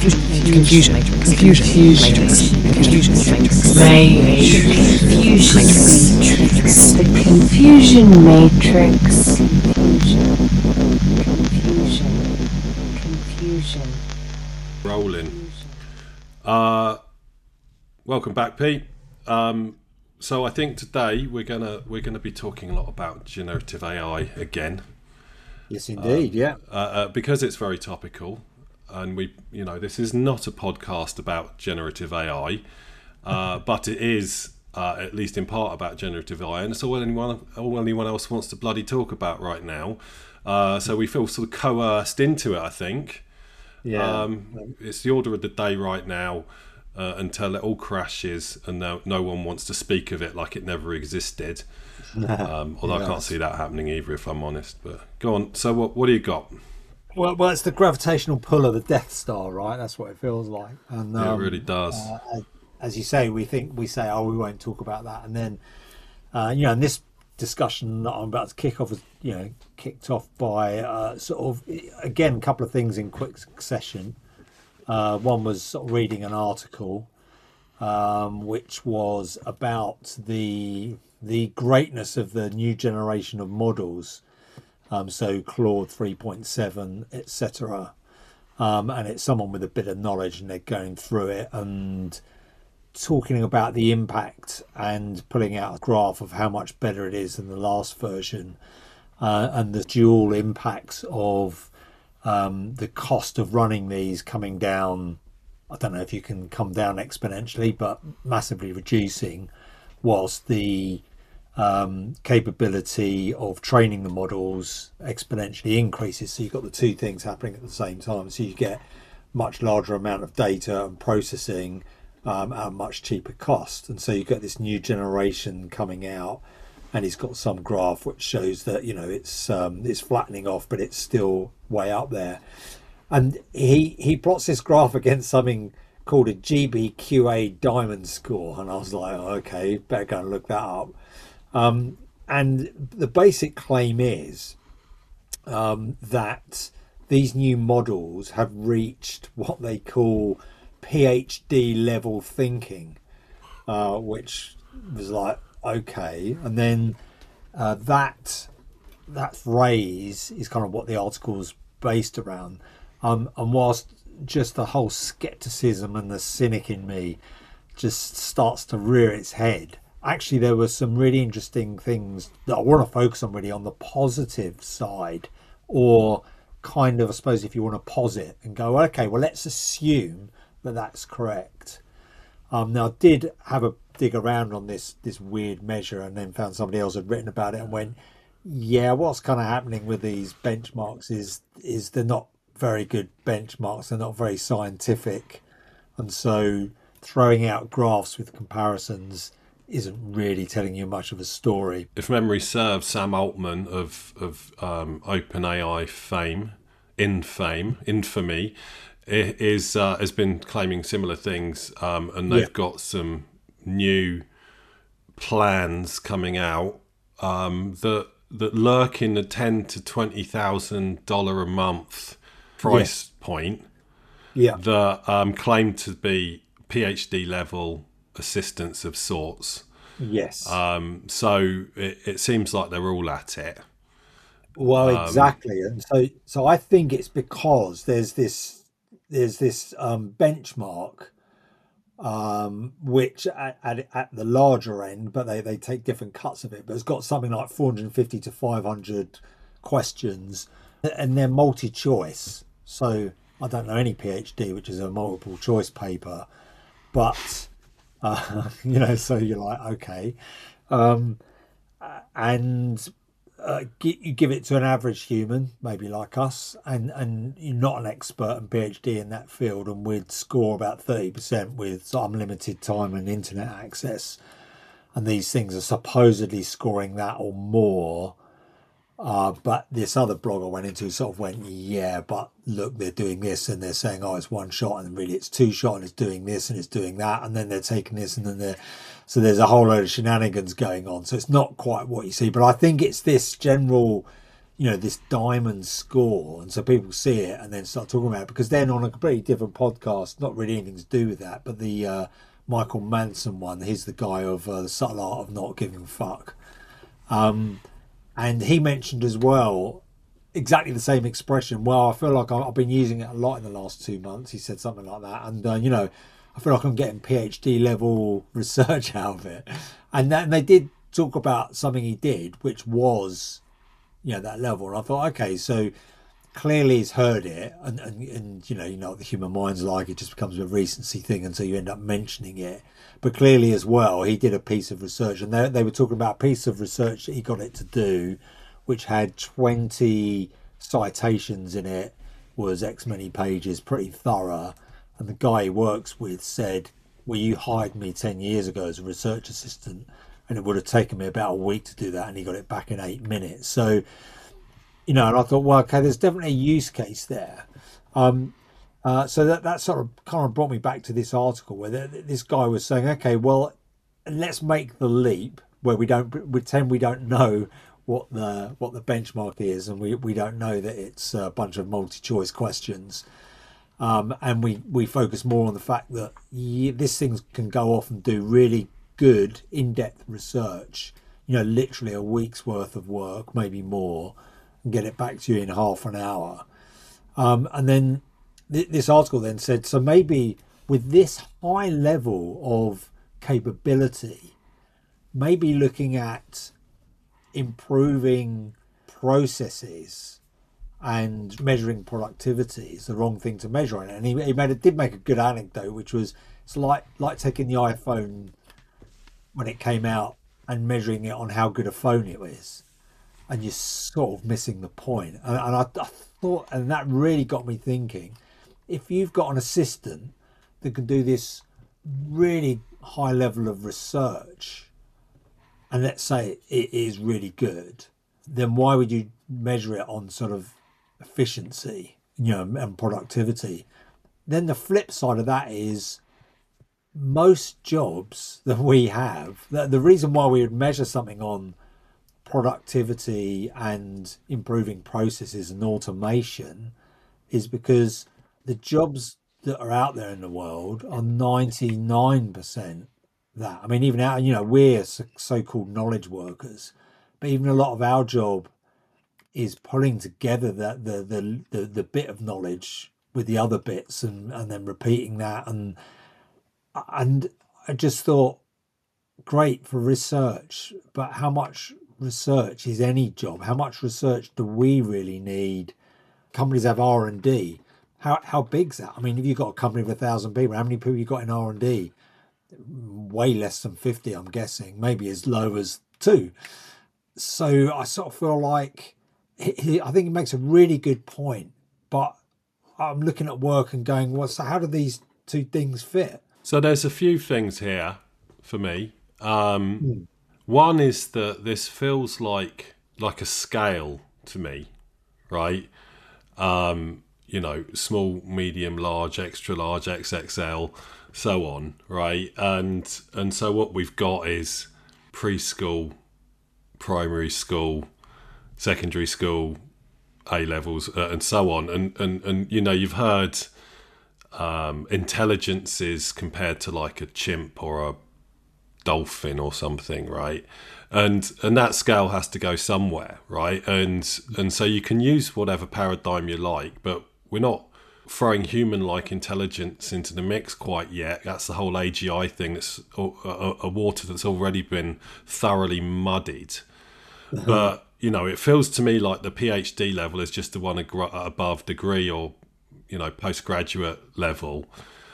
Confusion matrix. The confusion matrix. Confusion. Rolling. Welcome back, Pete. So I think today we're gonna be talking a lot about generative AI again. Yes, indeed. Because it's very topical, and this is not a podcast about generative AI, but it is at least in part about generative AI, and it's all anyone else wants to bloody talk about right now. So we feel sort of coerced into it, I think. Yeah. It's the order of the day right now until it all crashes and no one wants to speak of it like it never existed. Although I can't see that happening either, if I'm honest. But go on. So what do you got? Well, it's the gravitational pull of the Death Star, right? That's what it feels like. And it really does. As you say, we say, oh, we won't talk about that, and then and this discussion that I'm about to kick off was kicked off by sort of again a couple of things in quick succession. One was sort of reading an article which was about the greatness of the new generation of models, so Claude 3.7, etc. And it's someone with a bit of knowledge, and they're going through it and talking about the impact and pulling out a graph of how much better it is than the last version, and the dual impacts of the cost of running these coming down. I don't know if you can come down exponentially, but massively reducing, whilst the capability of training the models exponentially increases. So you've got the two things happening at the same time. So you get much larger amount of data and processing at a much cheaper cost. And so you've got this new generation coming out, and he's got some graph which shows that it's flattening off, but it's still way up there. And he plots this graph against something called a GBQA diamond score, and I was like, oh, okay, better go and look that up. And the basic claim is that these new models have reached what they call PhD level thinking, which was like, okay. And then that phrase is kind of what the article's based around. And whilst just the whole skepticism and the cynic in me just starts to rear its head, actually there were some really interesting things that I want to focus on, really on the positive side, or kind of, I suppose, if you want to posit and go, okay, well, let's assume that that's correct. Now, I did have a dig around on this weird measure, and then found somebody else had written about it and went, yeah, what's kind of happening with these benchmarks is they're not very good benchmarks. They're not very scientific. And so throwing out graphs with comparisons isn't really telling you much of a story. If memory serves, Sam Altman of OpenAI infamy, has been claiming similar things, and they've got some new plans coming out that lurk in the $10,000 to $20,000 a month price point. That claim to be PhD level assistance of sorts. Yes. So it seems like they're all at it. Well, exactly. And so I think it's because there's this benchmark, which at the larger end, but they take different cuts of it, but it's got something like 450 to 500 questions, and they're multi-choice. So I don't know any PhD which is a multiple choice paper, but so you're like, okay, and you give it to an average human, maybe like us, and you're not an expert and PhD in that field, and we'd score about 30% with unlimited time and internet access, and these things are supposedly scoring that or more. But this other blog I went into sort of went, yeah, but look, they're doing this, and they're saying, oh, it's one shot, and really it's two shot, and it's doing this, and it's doing that, and then they're taking this, and then so there's a whole load of shenanigans going on. So it's not quite what you see, but I think it's this general this diamond score, and so people see it and then start talking about it, because then on a completely different podcast, not really anything to do with that, but the Michael Manson one, he's the guy of The Subtle Art of Not Giving a Fuck. And he mentioned as well exactly the same expression. Well, I feel like I've been using it a lot in the last 2 months. He said something like that. And, I feel like I'm getting PhD level research out of it. And they did talk about something he did, which was, that level. And I thought, okay, so clearly he's heard it. And what the human mind's like. It just becomes a recency thing. And so you end up mentioning it. But clearly as well, he did a piece of research. And they were talking about a piece of research that he got it to do, which had 20 citations in it, was X many pages, pretty thorough. And the guy he works with said, well, you hired me 10 years ago as a research assistant, and it would have taken me about a week to do that, and he got it back in 8 minutes. So, and I thought, well, okay, there's definitely a use case there. So that sort of kind of brought me back to this article where this guy was saying, okay, well, let's make the leap where we don't pretend we don't know what the benchmark is, and we don't know that it's a bunch of multi-choice questions, and we focus more on the fact that this thing can go off and do really good in-depth research, literally a week's worth of work, maybe more, and get it back to you in half an hour. And then this article then said, so maybe with this high level of capability, maybe looking at improving processes and measuring productivity is the wrong thing to measure on it. And he did make a good anecdote, which was, it's like taking the iPhone when it came out and measuring it on how good a phone it is, and you're sort of missing the point. And I thought, and that really got me thinking, if you've got an assistant that can do this really high level of research, and let's say it is really good, then why would you measure it on sort of efficiency, and productivity? Then the flip side of that is, most jobs that we have, the reason why we would measure something on productivity and improving processes and automation is because the jobs that are out there in the world are 99% that. I mean, even out, we're so-called knowledge workers, but even a lot of our job is pulling together the bit of knowledge with the other bits, and then repeating that. And I just thought, great for research, but how much research is any job? How much research do we really need? Companies have R&D. How big's that? I mean, if you've got a company of 1,000 people, how many people you got in R&D? Way less than 50, I'm guessing, maybe as low as 2. So I sort of feel like I think he makes a really good point, but I'm looking at work and going, well, so how do these two things fit? So there's a few things here for me. One is that this feels like a scale to me, right? Small, medium, large, extra large, XXL, so on, right? And so what we've got is preschool, primary school, secondary school, A levels, and so on. And you've heard intelligences compared to like a chimp or a dolphin or something, right? And that scale has to go somewhere, right? And so you can use whatever paradigm you like, but we're not throwing human-like intelligence into the mix quite yet. That's the whole AGI thing. That's a water that's already been thoroughly muddied. But it feels to me like the PhD level is just the one above degree or postgraduate level.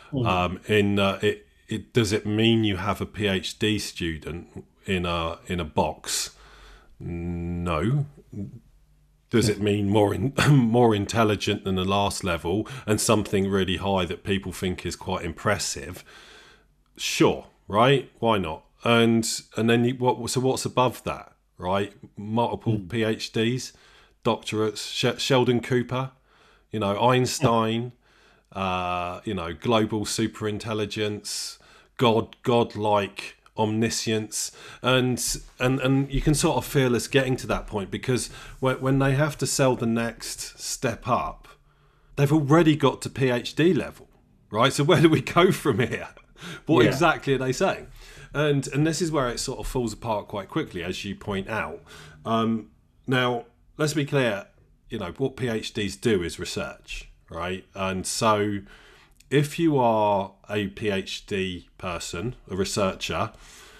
Does it mean you have a PhD student in a box? No. Does it mean more intelligent than the last level and something really high that people think is quite impressive? Sure, right? Why not? And then what's above that, right? Multiple PhDs, doctorates, Sheldon Cooper, Einstein, global superintelligence, godlike omniscience, and you can sort of feel us getting to that point, because when they have to sell the next step up, they've already got to PhD level, right? So where do we go from here? What exactly are they saying? And this is where it sort of falls apart quite quickly, as you point out. Now, let's be clear, what PhDs do is research, right? And so if you are a PhD person, a researcher,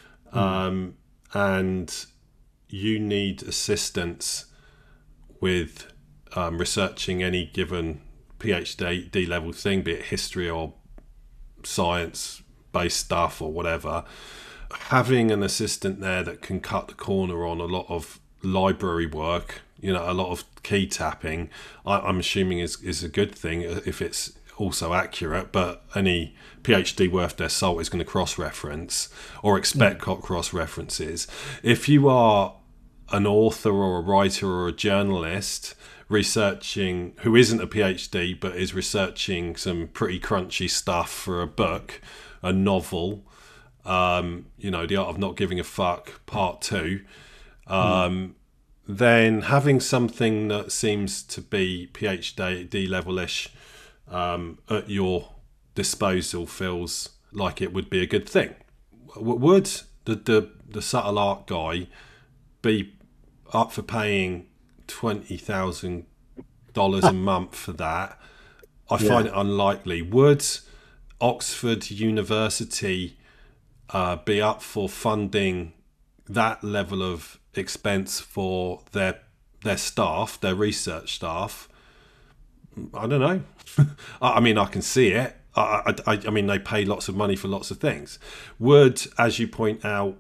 and you need assistance with researching any given PhD level thing, be it history or science-based stuff or whatever, having an assistant there that can cut the corner on a lot of library work, a lot of key tapping, I'm assuming is a good thing if it's also accurate. But any PhD worth their salt is going to cross-reference or expect cross-references. If you are an author or a writer or a journalist researching, who isn't a PhD but is researching some pretty crunchy stuff for a book, a novel, The Art of Not Giving a Fuck Part 2, then having something that seems to be PhD level-ish at your disposal feels like it would be a good thing. Would the subtle art guy be up for paying $20,000 a month for that? I find it unlikely. Would Oxford University be up for funding that level of expense for their staff, their research staff? I don't know. I mean, I can see it. I mean, they pay lots of money for lots of things. Would, as you point out,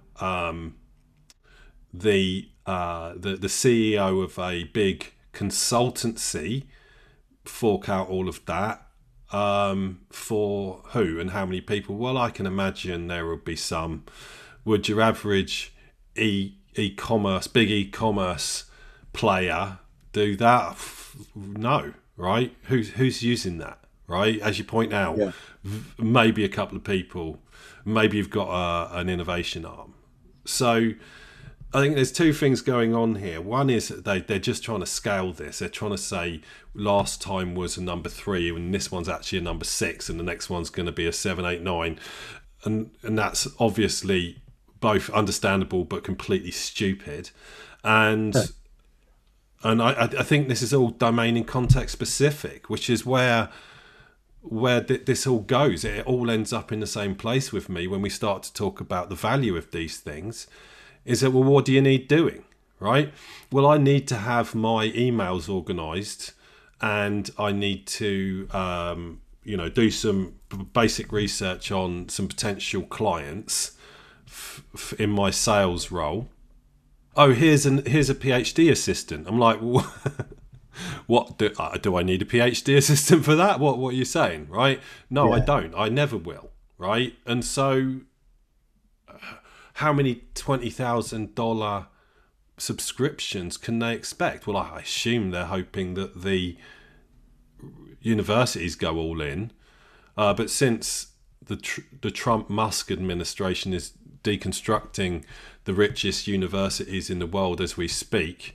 the CEO of a big consultancy fork out all of that for who and how many people? Well, I can imagine there would be some. Would your average big e-commerce player do that? No, right? Who's using that, right? As you point out, maybe a couple of people. Maybe you've got an innovation arm. So I think there's two things going on here. One is that they're just trying to scale this. They're trying to say last time was a number 3 and this one's actually a number 6 and the next one's going to be a 7, 8, 9. And that's obviously both understandable but completely stupid. And I think this is all domain and context specific, which is where this all goes. It all ends up in the same place with me when we start to talk about the value of these things. Is that, well, what do you need doing, right? Well, I need to have my emails organised, and I need to, do some basic research on some potential clients in my sales role. Oh, here's a PhD assistant. I'm like, what do I need a PhD assistant for that? What are you saying, right? No, I don't. I never will, right? And so, how many $20,000 subscriptions can they expect? Well, I assume they're hoping that the universities go all in. But since the Trump-Musk administration is deconstructing the richest universities in the world as we speak,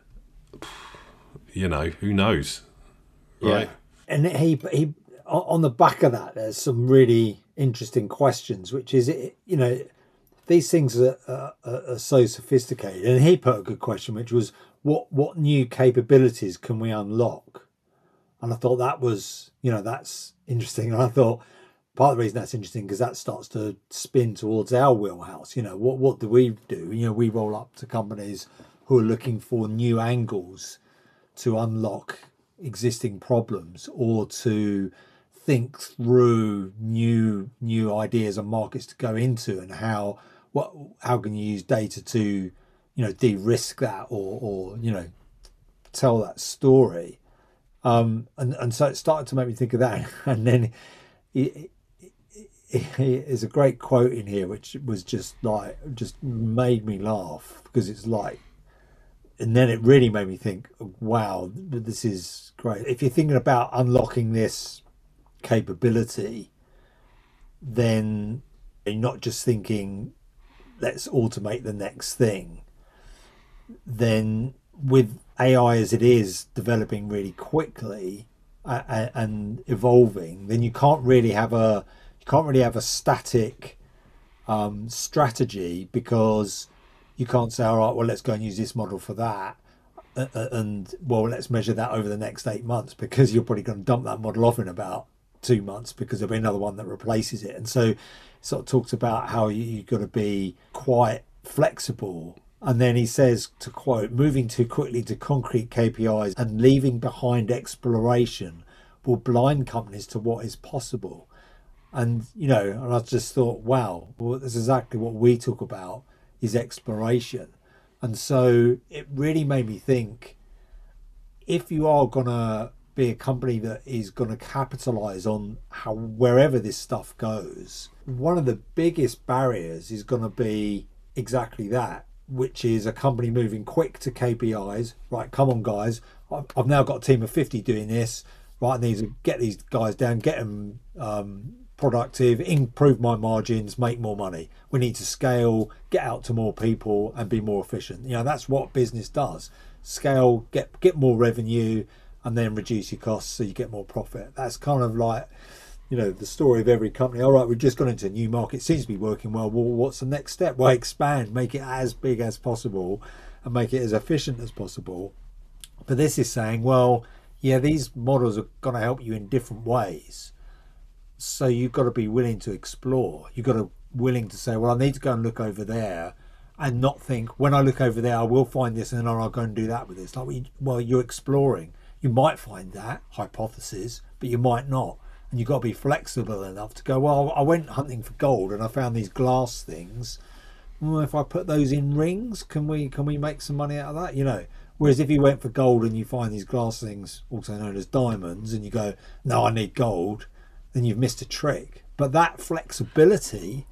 who knows, right? And he on the back of that, there's some really interesting questions, which is, these things are so sophisticated. And he put a good question, which was, what new capabilities can we unlock? And I thought that was, that's interesting. And I thought part of the reason that's interesting because that starts to spin towards our wheelhouse. What do we do? We roll up to companies who are looking for new angles to unlock existing problems or to think through new ideas and markets to go into, and how can you use data to de-risk that or tell that story, and so it started to make me think of that. And then there's a great quote in here which was just made me laugh, because it's like, and then it really made me think, wow, this is great. If you're thinking about unlocking this capability, then you're not just thinking let's automate the next thing, then with AI as it is developing really quickly and evolving, then you can't really have a static strategy, because you can't say, all right, well, let's go and use this model for that, and well, let's measure that over the next 8 months, because you're probably going to dump that model off in about 2 months, because there'll be another one that replaces it. And so it sort of talks about how you've got to be quite flexible. And then he says, to quote, moving too quickly to concrete KPIs and leaving behind exploration will blind companies to what is possible. And, and I just thought, wow, well, that's exactly what we talk about, is exploration. And so it really made me think, if you are going to be a company that is going to capitalize on wherever this stuff goes, one of the biggest barriers is going to be exactly that, which is a company moving quick to KPIs. Right, come on, guys. I've now got a team of 50 doing this. Right, I need to get these guys down, get them productive, improve my margins, make more money. We need to scale, get out to more people, and be more efficient. That's what business does. Scale, get more revenue, and then reduce your costs so you get more profit. That's kind of like, the story of every company. All right, we've just gone into a new market, seems to be working well. Well, what's the next step? Well, expand, make it as big as possible and make it as efficient as possible. But this is saying, well, yeah, these models are going to help you in different ways. So you've got to be willing to explore. You've got to willing to say, well, I need to go and look over there, and not think, when I look over there, I will find this, and then I'll go and do that with this. Well, you're exploring. You might find that hypothesis, but you might not. And you've got to be flexible enough to go, well, I went hunting for gold and I found these glass things. Well, if I put those in rings, can we make some money out of that? Whereas if you went for gold and you find these glass things, also known as diamonds, and you go, no, I need gold, then you've missed a trick. But that flexibility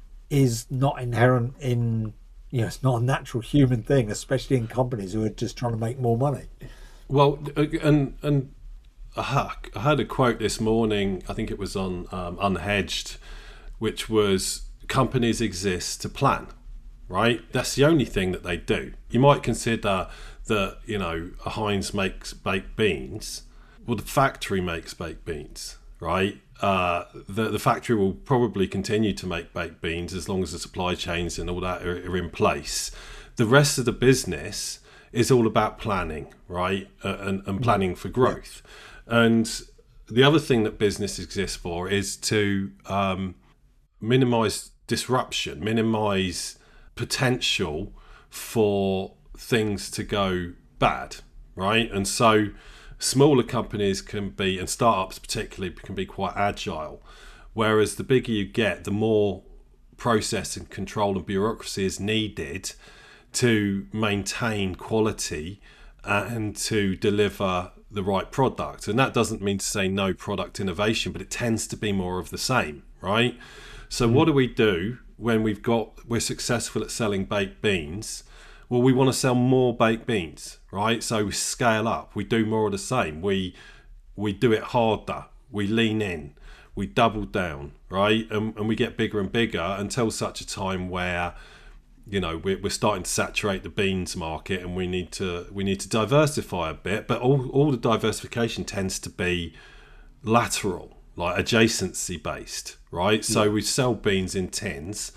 is not inherent in, it's not a natural human thing, especially in companies who are just trying to make more money. Well, and I heard a quote this morning, I think it was on Unhedged, which was, companies exist to plan, right? That's the only thing that they do. You might consider that, a Heinz makes baked beans. Well, the factory makes baked beans, right? The factory will probably continue to make baked beans as long as the supply chains and all that are in place. The rest of the business is all about planning, right? And planning for growth. And the other thing that business exists for is to minimize disruption, minimize potential for things to go bad, right? And so smaller companies can be, and startups particularly, can be quite agile. Whereas the bigger you get, the more process and control and bureaucracy is needed to maintain quality and to deliver the right product. And that doesn't mean to say no product innovation, but it tends to be more of the same, right? So what do we do when we're successful at selling baked beans? Well, we want to sell more baked beans, right? So we scale up, we do more of the same, we do it harder, we lean in, we double down, right? And we get bigger and bigger until such a time where we're starting to saturate the beans market, and we need to diversify a bit. But all the diversification tends to be lateral, like adjacency based, right? So we sell beans in tins.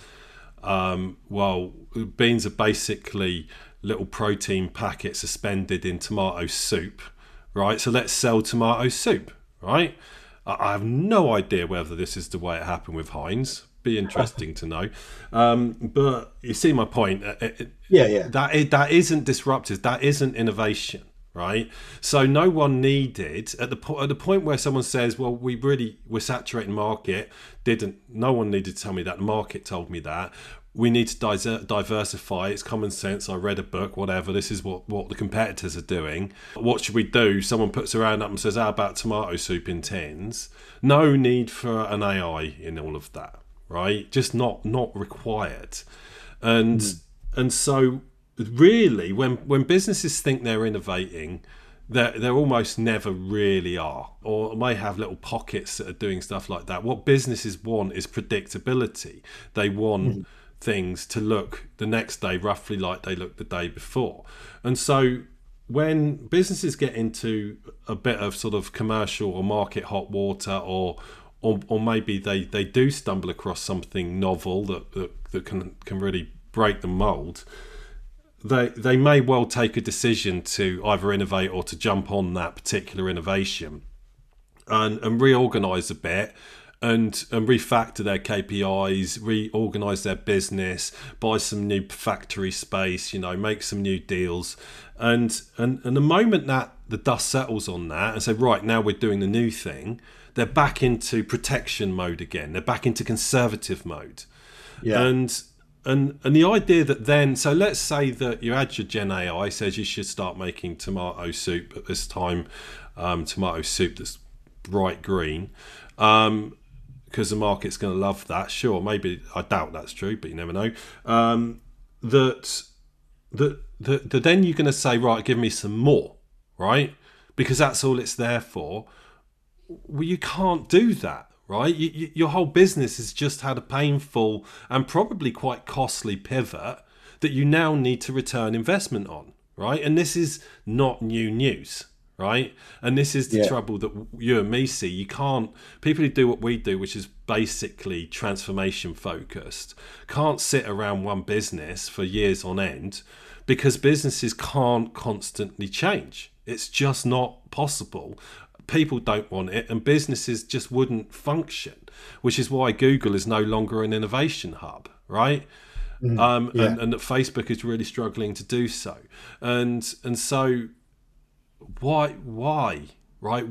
Well, beans are basically little protein packets suspended in tomato soup, right? So let's sell tomato soup, right? I have no idea whether this is the way it happened with Heinz. Be interesting to know, but you see my point. That isn't disruptive. That isn't innovation, right? So no one needed at the point where someone says, "Well, we're saturating market." No one needed to tell me that. The market told me that. We need to diversify. It's common sense. I read a book, whatever. This is what the competitors are doing. What should we do? Someone puts their hand up and says, "How about tomato soup in tins?" No need for an AI in all of that. Right, just not required, and so really, when businesses think they're innovating, they're almost never really are, or may have little pockets that are doing stuff like that. What businesses want is predictability. They want things to look the next day roughly like they looked the day before. And so when businesses get into a bit of sort of commercial or market hot water, or maybe they do stumble across something novel that can really break the mold, they may well take a decision to either innovate or to jump on that particular innovation and reorganize a bit and refactor their KPIs, reorganize their business, buy some new factory space, make some new deals. And the moment that the dust settles on that and say, right, now we're doing the new thing, they're back into protection mode again. They're back into conservative mode. Yeah. And the idea that then, so let's say that you add your Gen AI says you should start making tomato soup at this time, tomato soup that's bright green, because the market's going to love that. Sure, maybe, I doubt that's true, but you never know. That then you're going to say, right, give me some more, right? Because that's all it's there for. Well, you can't do that. Right, your whole business has just had a painful and probably quite costly pivot that you now need to return investment on, right? And this is not new news, right? And this is the trouble that you and me see. You can't, people who do what we do, which is basically transformation focused, can't sit around one business for years on end because businesses can't constantly change. It's just not possible. People don't want it, and businesses just wouldn't function, which is why Google is no longer an innovation hub, right? And that Facebook is really struggling to do so. And so why, right?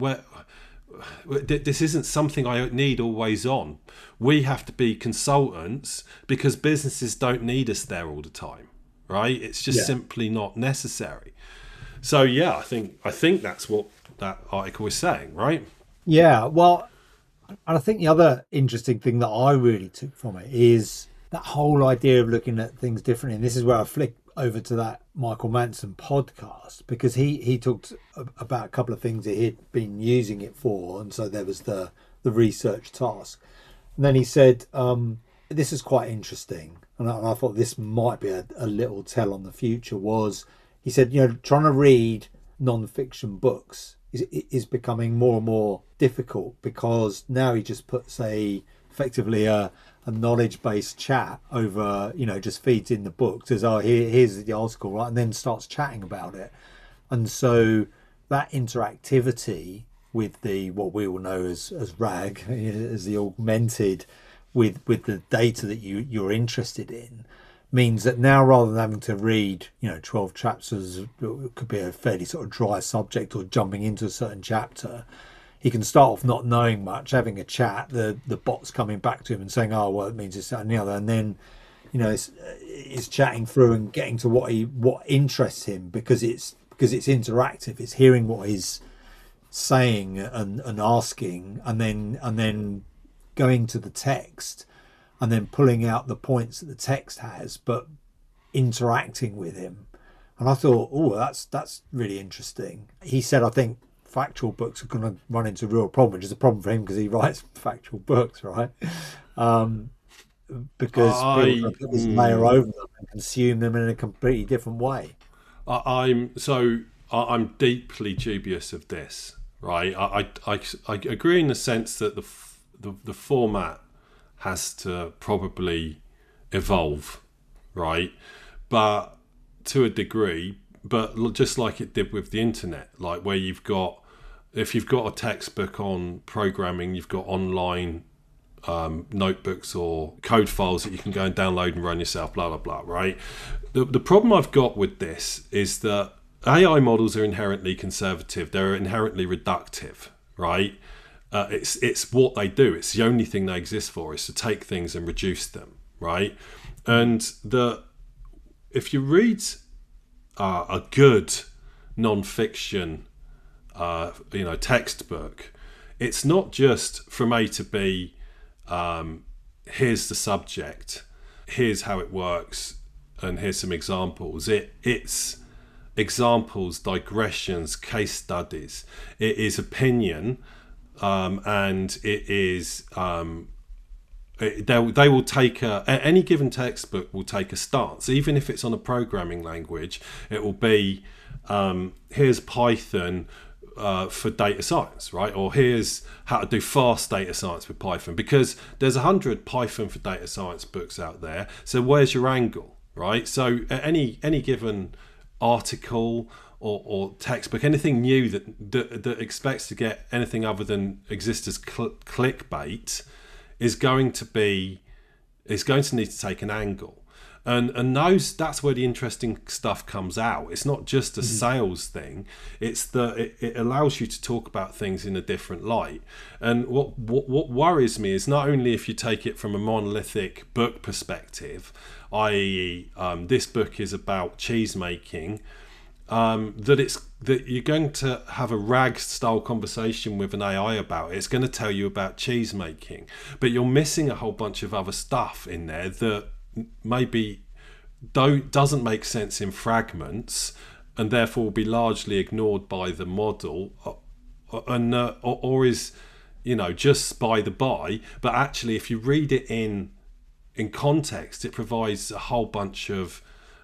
This isn't something I need always on. We have to be consultants because businesses don't need us there all the time, right? It's just simply not necessary. So I think that's what that article is saying, right? Yeah, well, and I think the other interesting thing that I really took from it is that whole idea of looking at things differently. And this is where I flick over to that Michael Manson podcast, because he talked about a couple of things that he'd been using it for. And so there was the research task. And then he said, this is quite interesting. And I thought this might be a little tell on the future was, he said, trying to read non-fiction books is becoming more and more difficult because now he just puts effectively a knowledge-based chat over, just feeds in the book, says, oh, here's the article, right, and then starts chatting about it. And so that interactivity with what we all know as RAG, as the augmented with the data that you're interested in, means that now rather than having to read 12 chapters, it could be a fairly sort of dry subject, or jumping into a certain chapter, he can start off not knowing much, having a chat, the bot's coming back to him and saying, oh well, it means this, that and the other, and then it's chatting through and getting to what interests him because it's interactive. It's hearing what he's saying and asking, and then going to the text and then pulling out the points that the text has, but interacting with him. And I thought, oh, that's really interesting. He said, I think factual books are going to run into a real problem, which is a problem for him because he writes factual books, right? Because people put this layer over them and consume them in a completely different way. I'm deeply dubious of this, right? I agree in the sense that the format has to probably evolve, right? But to a degree, but just like it did with the internet, like where if you've got a textbook on programming, you've got online notebooks or code files that you can go and download and run yourself, blah, blah, blah, right? The problem I've got with this is that AI models are inherently conservative. They're inherently reductive, right? It's what they do. It's the only thing they exist for, is to take things and reduce them, right? And if you read a good non-fiction, textbook, it's not just from A to B. Here's the subject, here's how it works, and here's some examples. It's examples, digressions, case studies. It is opinion. And it is they will take any given textbook will take a stance, even if it's on a programming language. It will be here's Python for data science, right? Or here's how to do fast data science with Python, because there's 100 Python for data science books out there. So where's your angle, right? So any given article or textbook, anything new that expects to get anything other than exist as clickbait is going to need to take an angle, and that's where the interesting stuff comes out. It's not just a sales thing; it's it allows you to talk about things in a different light. And what worries me is not only if you take it from a monolithic book perspective, i.e., this book is about cheese making. That you're going to have a RAG style conversation with an AI about it. It's going to tell you about cheese making, but you're missing a whole bunch of other stuff in there that maybe doesn't make sense in fragments, and therefore will be largely ignored by the model, or is just by the by. But actually, if you read it in context, it provides a whole bunch of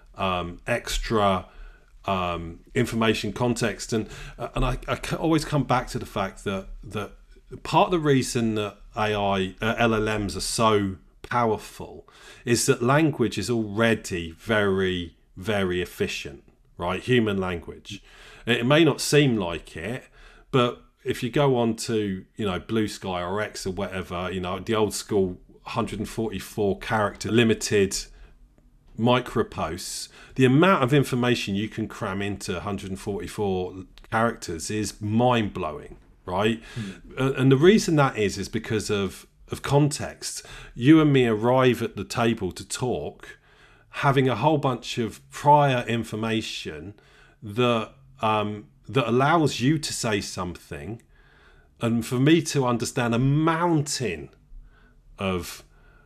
extra information, context, and I always come back to the fact that part of the reason that LLMs are so powerful is that language is already very, very efficient, right? Human language. It may not seem like it, but if you go on to Blue Sky or X or whatever, the old school 144 character limited micro posts, the amount of information you can cram into 144 characters is mind-blowing, right? And the reason that is because of context. You and me arrive at the table to talk having a whole bunch of prior information that allows you to say something, and for me to understand a mountain of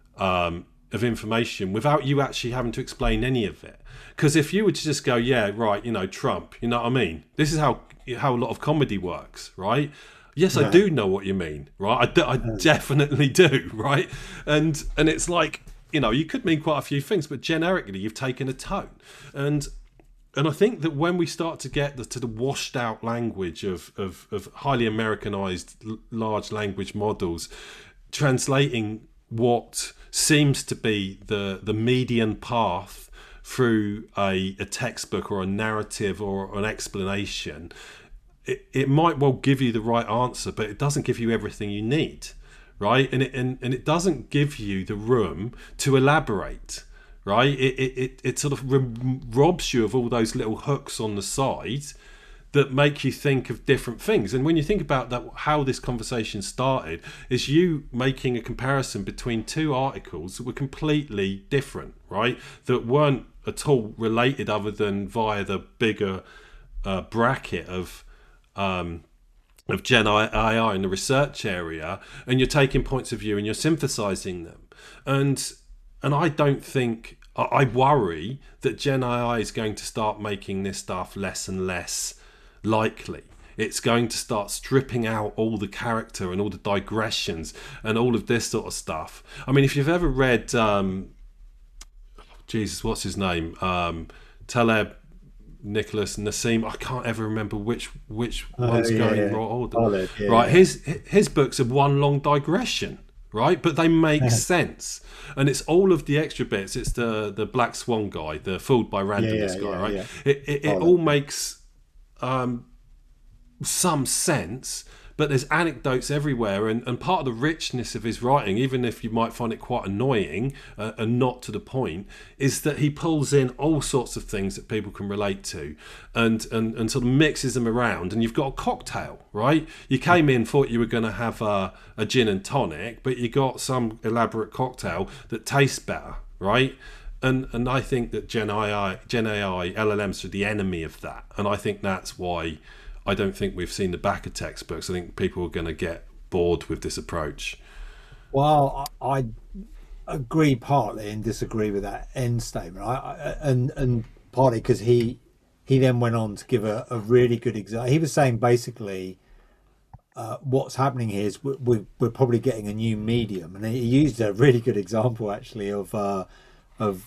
information without you actually having to explain any of it. Because if you were to just go, yeah, right, Trump, you know what I mean? This is how a lot of comedy works, right? Yes, I do know what you mean, right? I definitely do, right? And it's like, you could mean quite a few things, but generically you've taken a tone. And I think that when we start to get to the washed out language of highly Americanized large language models, translating what seems to be the median path through a textbook or a narrative or an explanation, it might well give you the right answer, but it doesn't give you everything you need, right? And it doesn't give you the room to elaborate, right? It sort of robs you of all those little hooks on the side that make you think of different things. And when you think about that, how this conversation started is you making a comparison between two articles that were completely different, right? That weren't at all related other than via the bigger bracket of Gen AI in the research area, and you're taking points of view and you're synthesizing them. And I don't think, I worry that Gen AI is going to start making this stuff less and less likely. It's going to start stripping out all the character and all the digressions and all of this sort of stuff. I mean, if you've ever read Jesus, what's his name? Taleb Nicholas Nassim. I can't ever remember which one's going in what order. Right, his books are one long digression, right? But they make sense, and it's all of the extra bits. It's the Black Swan guy, the Fooled by Randomness guy, right? Yeah. It all makes some sense, but there's anecdotes everywhere, and part of the richness of his writing, even if you might find it quite annoying and not to the point, is that he pulls in all sorts of things that people can relate to and sort of mixes them around, and you've got a cocktail, right? You came in, thought you were going to have a gin and tonic, but you got some elaborate cocktail that tastes better, right? And I think that Gen AI, LLMs are the enemy of that, and I think that's why I don't think we've seen the back of textbooks. I think people are going to get bored with this approach. Well, I agree partly and disagree with that end statement. And partly because he then went on to give a really good example. He was saying basically what's happening here is we're probably getting a new medium, and he used a really good example actually of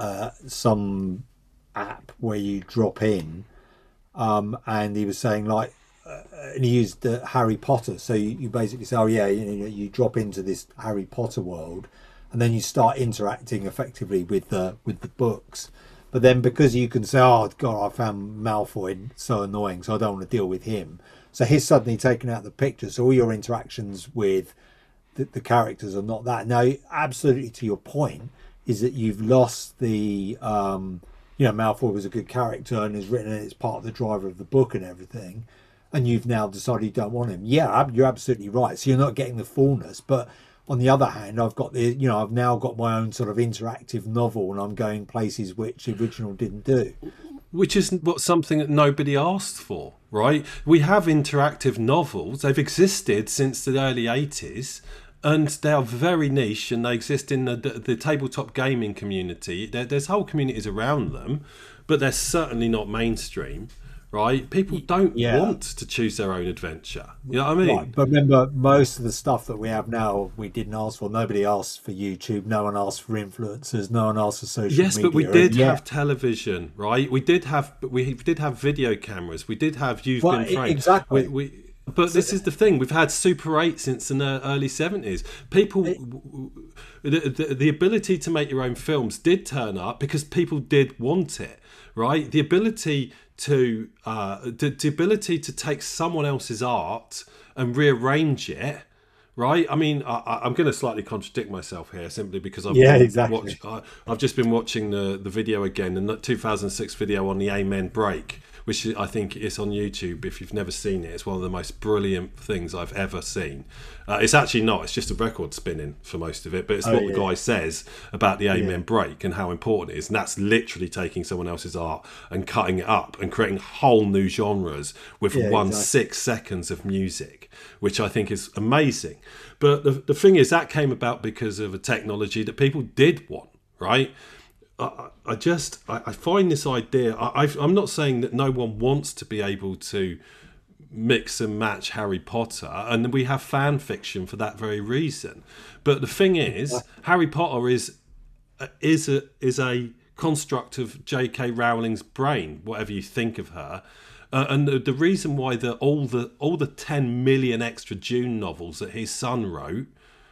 some app where you drop in, and he was saying like, and he used Harry Potter. So you basically say, oh yeah, you drop into this Harry Potter world, and then you start interacting effectively with the books. But then because you can say, oh God, I found Malfoy so annoying, so I don't want to deal with him. So he's suddenly taken out the picture. So all your interactions with the characters are not that. Now, absolutely to your point, is that you've lost the, Malfoy was a good character and is written and it's part of the driver of the book and everything. And you've now decided you don't want him. Yeah, you're absolutely right. So you're not getting the fullness. But on the other hand, I've now got my own sort of interactive novel, and I'm going places which the original didn't do. Which is something that nobody asked for, right? We have interactive novels. They've existed since the early 80s, and they are very niche, and they exist in the tabletop gaming community. There's whole communities around them, but they're certainly not mainstream. Right, people don't want to choose their own adventure. You know what I mean? Right. But remember, most of the stuff that we have now, we didn't ask for. Nobody asked for YouTube. No one asked for influencers. No one asked for social media. Yes, but we did have television, right? We did have video cameras. We did have You've Been Framed. Exactly. But this is the thing. We've had Super 8 since the early 70s. People, the ability to make your own films did turn up because people did want it, right? The ability to the ability to take someone else's art and rearrange it, right? I mean, I'm going to slightly contradict myself here simply because I've just been watching the video again, the 2006 video on the Amen break, which I think is on YouTube. If you've never seen it, it's one of the most brilliant things I've ever seen. It's actually not, it's just a record spinning for most of it, but it's the guy says about the Amen break and how important it is. And that's literally taking someone else's art and cutting it up and creating whole new genres with 6 seconds of music, which I think is amazing. But the thing is, that came about because of a technology that people did want, right? I find this idea. I'm not saying that no one wants to be able to mix and match Harry Potter, and we have fan fiction for that very reason. But the thing is, Harry Potter is a construct of J.K. Rowling's brain, whatever you think of her. And the reason why all the 10 million extra Dune novels that his son wrote,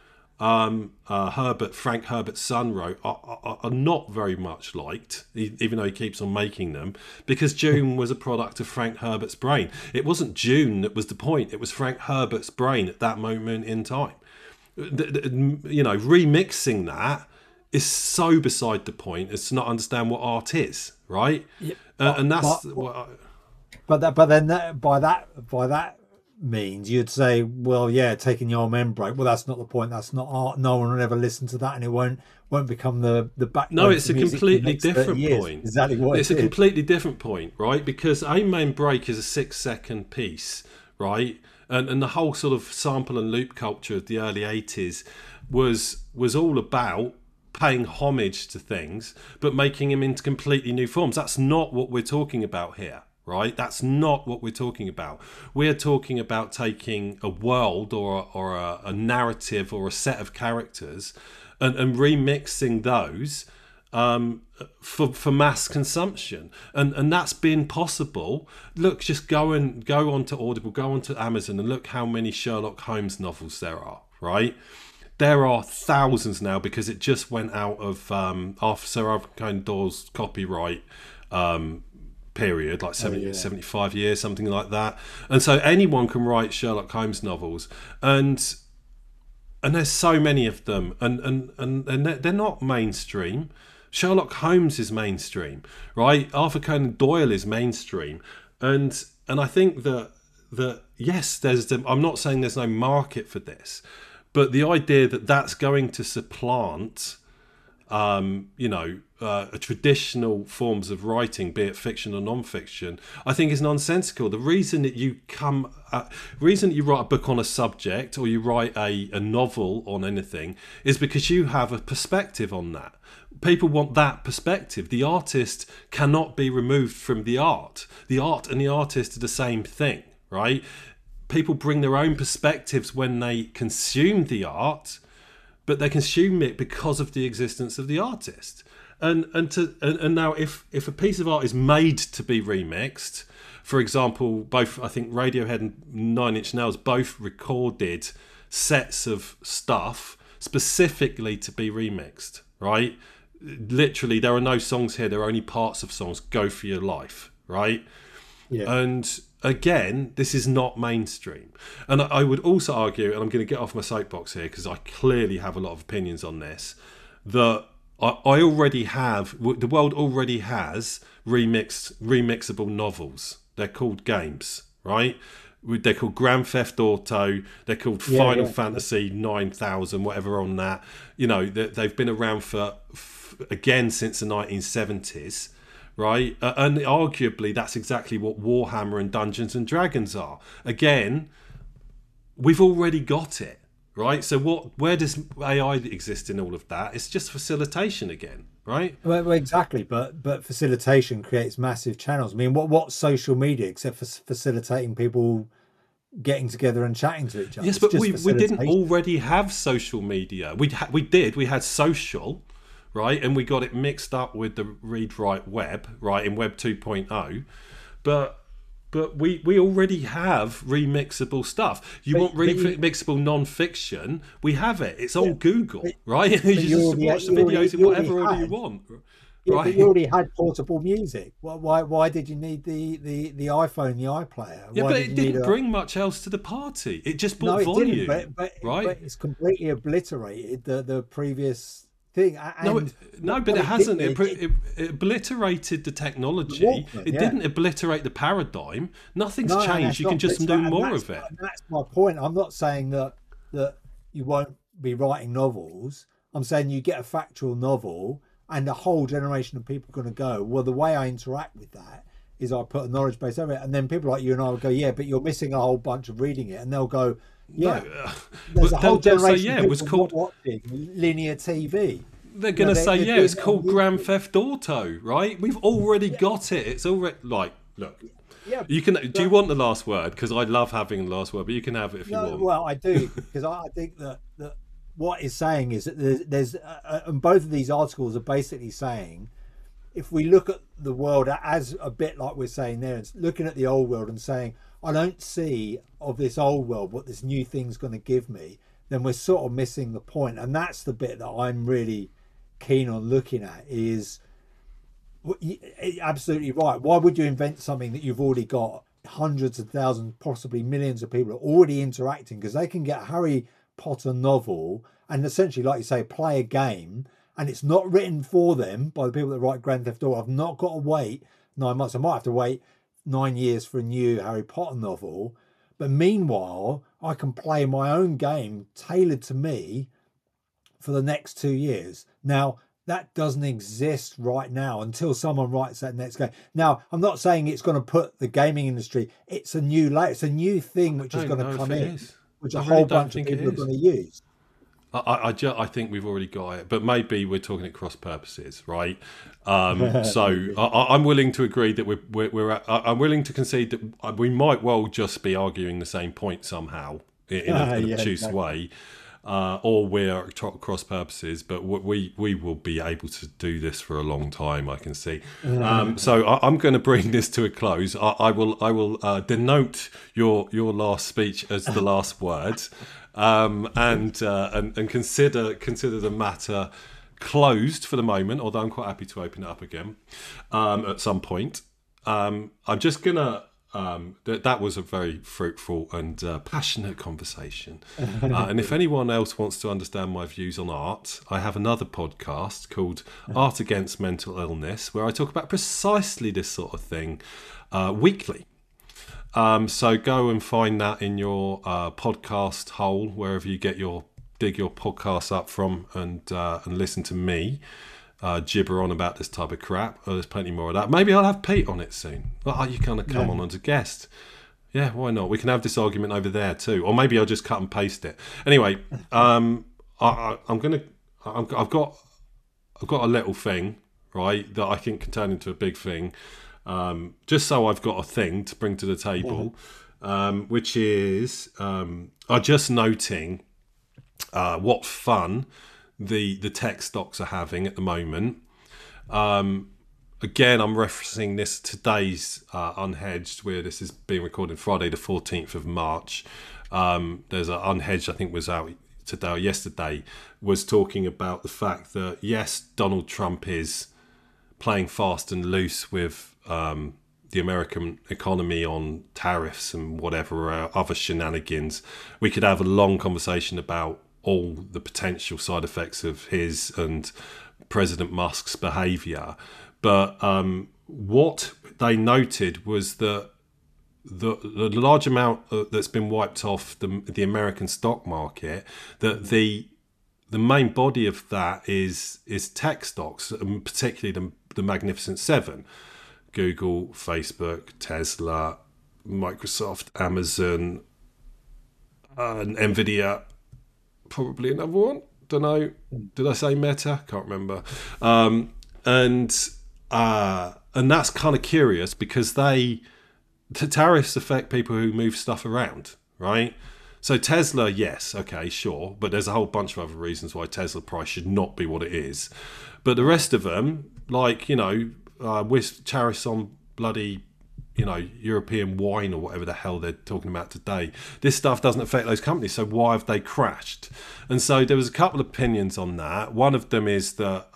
Frank Herbert's son wrote, are not very much liked, even though he keeps on making them, because Dune was a product of Frank Herbert's brain. It wasn't Dune that was the point, it was Frank Herbert's brain at that moment in time. Remixing that is so beside the point as to not understand what art is, right? And that's by that means you'd say, well, taking your Amen break, well, that's not the point, that's not art, no one will ever listen to that, and it won't become the backbone. No, it's a completely different point. Exactly what it's a completely different point, right? Because Amen break is a 6-second piece, right? And the whole sort of sample and loop culture of the early 80s was all about paying homage to things but making them into completely new forms. That's not what we're talking about here. Right, that's not what we're talking about. We're talking about taking a world or a narrative or a set of characters and remixing those for mass consumption, and that's been possible. Look, just go onto Audible, go onto Amazon, and look how many Sherlock Holmes novels there are. Right. There are thousands now because it just went out of Sir Arthur Conan Doyle's copyright period, like 75 years, something like that. And so anyone can write Sherlock Holmes novels, and there's so many of them, and they're not mainstream. Sherlock Holmes is mainstream, right? Arthur Conan Doyle is mainstream, and I think that yes, I'm not saying there's no market for this, but the idea that that's going to supplant traditional forms of writing, be it fiction or non-fiction, I think is nonsensical. The reason that you write a book on a subject or you write a novel on anything is because you have a perspective on that. People want that perspective. The artist cannot be removed from the art. The art and the artist are the same thing, right? people bring their own perspectives when they consume the art, but they consume it because of the existence of the artist. And now if a piece of art is made to be remixed, for example, both I think Radiohead and Nine Inch Nails both recorded sets of stuff specifically to be remixed, right? Literally, there are no songs here, there are only parts of songs. Go for Your Life, right? Yeah. And again, this is not mainstream. And I would also argue, and I'm going to get off my soapbox here because I clearly have a lot of opinions on this, that I already have, the world already has remixable novels. They're called games, right? They're called Grand Theft Auto. They're called Final Fantasy 9000, whatever on that. You know, they've been around for again since the 1970s, right? And arguably, that's exactly what Warhammer and Dungeons and Dragons are. Again, we've already got it, right? So where does AI exist in all of that? It's just facilitation again, right? Well, exactly, but facilitation creates massive channels. I mean, what social media except for facilitating people getting together and chatting to each other? Yes, but we didn't already have social media. We had social, right? And we got it mixed up with the read-write web, right, in Web 2.0. But we already have remixable stuff. You want remixable non-fiction? We have it. It's on Google, right? You just watch the videos in whatever order you want. Yeah, right? but you already had portable music. Why did you need the iPhone, the iPlayer? Yeah, Why but it didn't bring much else to the party. It just brought volume, but right? it's completely obliterated the previous thing. But it hasn't. It obliterated the technology. It didn't obliterate the paradigm. Nothing's changed. You can just do more of it. That's my point. I'm not saying that you won't be writing novels. I'm saying you get a factual novel, and a whole generation of people are going to go, well, the way I interact with that is I put a knowledge base over it. And then people like you and I will go, yeah, but you're missing a whole bunch of reading it. And they'll go, yeah, there's a whole generation of people it was called watching linear TV. They're going to say, it's called Grand Theft Auto, right? We've already got it. It's already, like, look. Yeah, you can. Do you want the last word? Because I love having the last word, but you can have it if you want. Well, I do, because I think that what it's saying is that there's and both of these articles are basically saying, if we look at the world as a bit like we're saying there, and looking at the old world and saying, I don't see of this old world what this new thing's going to give me, then we're sort of missing the point. And that's the bit that I'm really keen on looking at is, absolutely right. Why would you invent something that you've already got hundreds of thousands, possibly millions of people are already interacting? Because they can get a Harry Potter novel and essentially, like you say, play a game, and it's not written for them by the people that write Grand Theft Auto. I've not got to wait 9 months. I might have to wait 9 years for a new Harry Potter novel, but meanwhile I can play my own game tailored to me for the next 2 years. Now that doesn't exist right now until someone writes that next game. Now, I'm not saying it's going to put the gaming industry. It's a new thing which is going to come in, which a whole bunch of people are going to use. I think we've already got it, but maybe we're talking at cross purposes, right? So I'm willing to agree that I'm willing to concede that we might well just be arguing the same point somehow in an obtuse way. Or we're cross purposes, but we will be able to do this for a long time, I can see. So I'm going to bring this to a close. I will denote your last speech as the last word, and consider the matter closed for the moment. Although I'm quite happy to open it up again at some point. I'm just gonna. That was a very fruitful and passionate conversation. And if anyone else wants to understand my views on art, I have another podcast called Art Against Mental Illness, where I talk about precisely this sort of thing weekly. So go and find that in your podcast hole, wherever you dig your podcasts up from, and listen to me gibber on about this type of crap. There's plenty more of that. Maybe I'll have Pete on it soon. You kind of come on as a guest. Yeah, why not? We can have this argument over there too, or maybe I'll just cut and paste it. Anyway, I've got a little thing, right, that I think can turn into a big thing. Just so I've got a thing to bring to the table. which is are just noting what fun the tech stocks are having at the moment. Again, I'm referencing this today's Unhedged, where this is being recorded Friday the 14th of March. There's an Unhedged, I think was out today or yesterday, was talking about the fact that, yes, Donald Trump is playing fast and loose with the American economy on tariffs and whatever other shenanigans. We could have a long conversation about all the potential side effects of his and President Musk's behaviour. But what they noted was that the large amount that's been wiped off the American stock market, that the main body of that is tech stocks, and particularly the Magnificent Seven: Google, Facebook, Tesla, Microsoft, Amazon, and Nvidia. Probably another one. Don't know. Did I say Meta? Can't remember. And that's kind of curious because the tariffs affect people who move stuff around, right? So Tesla, yes, okay, sure, but there's a whole bunch of other reasons why Tesla price should not be what it is. But the rest of them, like, with tariffs on bloody, European wine or whatever the hell they're talking about today, this stuff doesn't affect those companies. So why have they crashed? And so there was a couple of opinions on that. One of them is that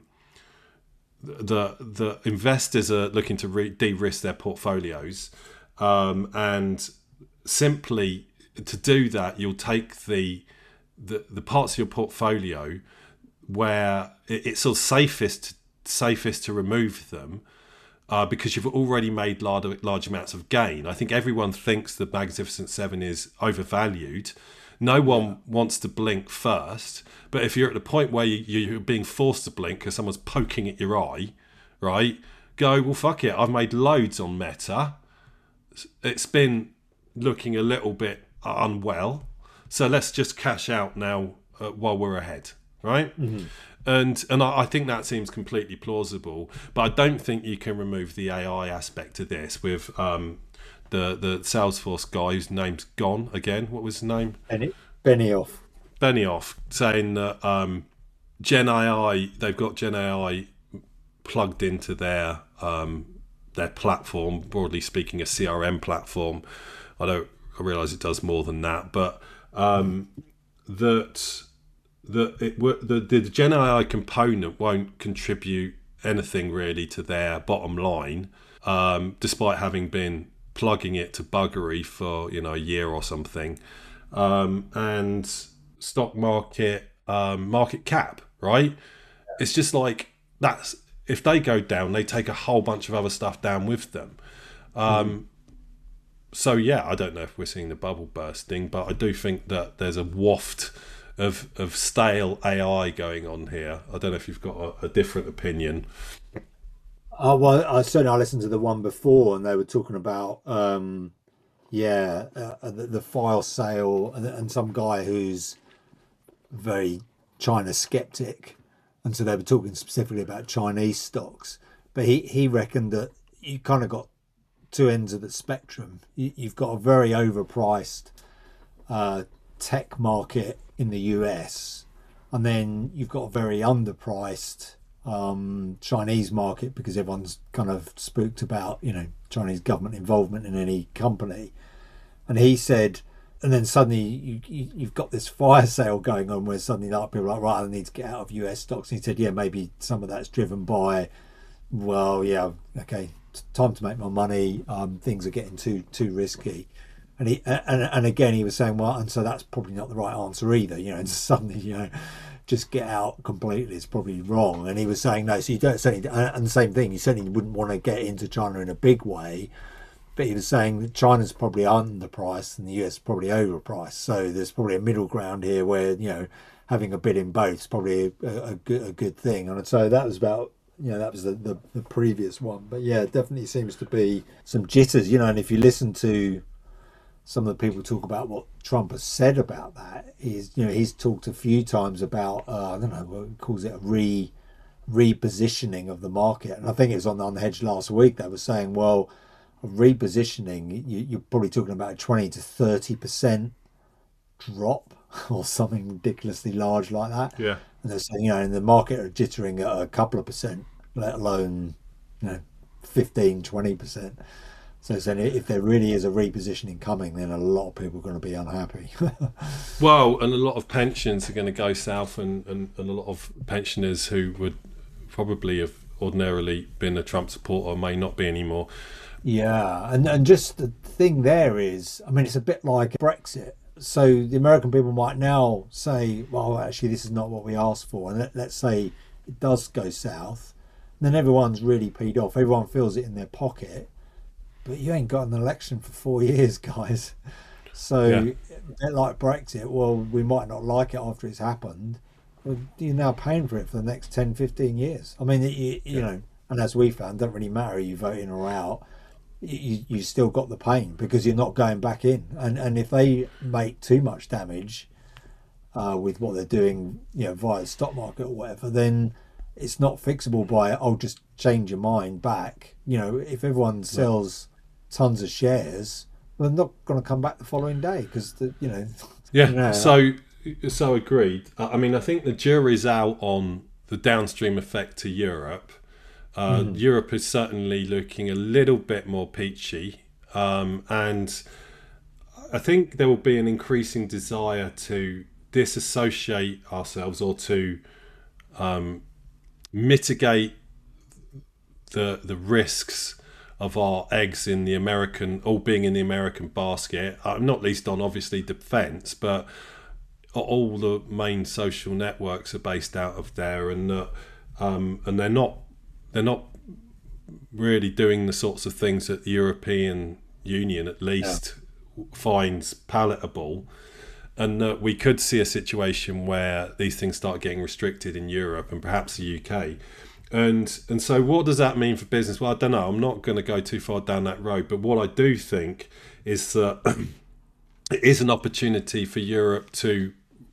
the investors are looking to de-risk their portfolios, and simply to do that, you'll take the parts of your portfolio where it's sort of safest to remove them. Because you've already made large amounts of gain. I think everyone thinks the Magnificent Seven is overvalued. No one wants to blink first. But if you're at the point where you're being forced to blink because someone's poking at your eye, right, go, well, fuck it. I've made loads on Meta. It's been looking a little bit unwell. So let's just cash out now while we're ahead, right? Mm-hmm. And I think that seems completely plausible, but I don't think you can remove the AI aspect of this with the Salesforce guy whose name's gone again. What was his name? Benioff saying that Gen AI, they've got Gen AI plugged into their platform, broadly speaking, a CRM platform. I realise it does more than that, but the Gen AI component won't contribute anything really to their bottom line, despite having been plugging it to buggery for a year or something. And stock market cap, right? It's just like that's if they go down, they take a whole bunch of other stuff down with them. So yeah, I don't know if we're seeing the bubble bursting, but I do think that there's a waft of stale AI going on here. I don't know if you've got a different opinion. Well, I listened to the one before, and they were talking about the file sale, and some guy who's very China skeptic, and so they were talking specifically about Chinese stocks. But he reckoned that you kind of got two ends of the spectrum. You've got a very overpriced tech market in the US, and then you've got a very underpriced Chinese market because everyone's kind of spooked about Chinese government involvement in any company. And he said, and then suddenly you've got this fire sale going on where suddenly people are like, right, I need to get out of US stocks. And he said, yeah, maybe some of that's driven by, well, yeah, okay, time to make my money. Things are getting too risky. And and again, he was saying, well, and so that's probably not the right answer either, and suddenly, just get out completely is probably wrong. And he was saying, no, so you don't certainly, and the same thing, you certainly wouldn't want to get into China in a big way, but he was saying that China's probably underpriced and the US is probably overpriced. So there's probably a middle ground here where, having a bit in both is probably a good thing. And so that was about, that was the previous one. But yeah, it definitely seems to be some jitters, and if you listen to some of the people talk about what Trump has said about that, he's talked a few times about I don't know what he calls it, a repositioning of the market. And I think it was on the Unhedged last week. They were saying, well, repositioning, you're probably talking about a 20 to 30% drop or something ridiculously large like that. Yeah. And they're saying, in the market are jittering at a couple of percent, let alone, 15, 20%. So saying if there really is a repositioning coming, then a lot of people are going to be unhappy. Well, and a lot of pensions are going to go south, and a lot of pensioners who would probably have ordinarily been a Trump supporter may not be anymore. Yeah, and just the thing there is, it's a bit like Brexit. So the American people might now say, well, actually, this is not what we asked for. And let's say it does go south. Then everyone's really peed off. Everyone feels it in their pocket. But you ain't got an election for 4 years, guys. So a bit like Brexit, well, we might not like it after it's happened. But you're now paying for it for the next 10, 15 years. You know, and as we found, it doesn't really matter you vote in or out. You still got the pain because you're not going back in. And if they make too much damage with what they're doing, via the stock market or whatever, then it's not fixable by, just change your mind back. If everyone sells tons of shares, they're not going to come back the following day because, So agreed. I think the jury's out on the downstream effect to Europe. Europe is certainly looking a little bit more peachy, and I think there will be an increasing desire to disassociate ourselves or to mitigate the risks of our eggs in the American, all being in the American basket, not least on obviously defence, but all the main social networks are based out of there, and they're not really doing the sorts of things that the European Union at least finds palatable, and that we could see a situation where these things start getting restricted in Europe and perhaps the UK. And so what does that mean for business? Well, I don't know. I'm not going to go too far down that road. But what I do think is that it is an opportunity for Europe to,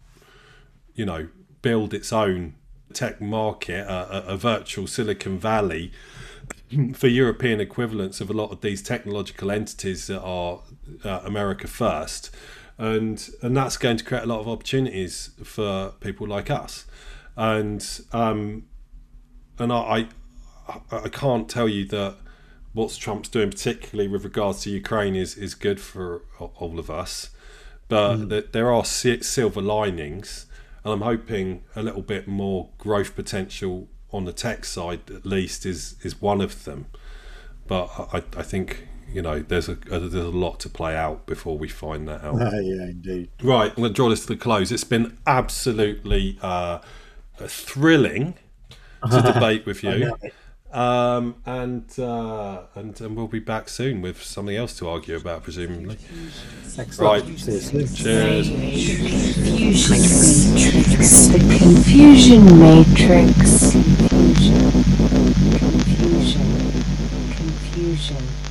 build its own tech market, a virtual Silicon Valley for European equivalents of a lot of these technological entities that are America first. And that's going to create a lot of opportunities for people like us. And I can't tell you that what Trump's doing, particularly with regards to Ukraine, is good for all of us. But there are silver linings, and I'm hoping a little bit more growth potential on the tech side, at least, is one of them. But I think there's a lot to play out before we find that out. Yeah, indeed. Right, I'm going to draw this to the close. It's been absolutely thrilling to debate with you, and we'll be back soon with something else to argue about, presumably. Excellent. Right, cheers. The confusion matrix. Confusion.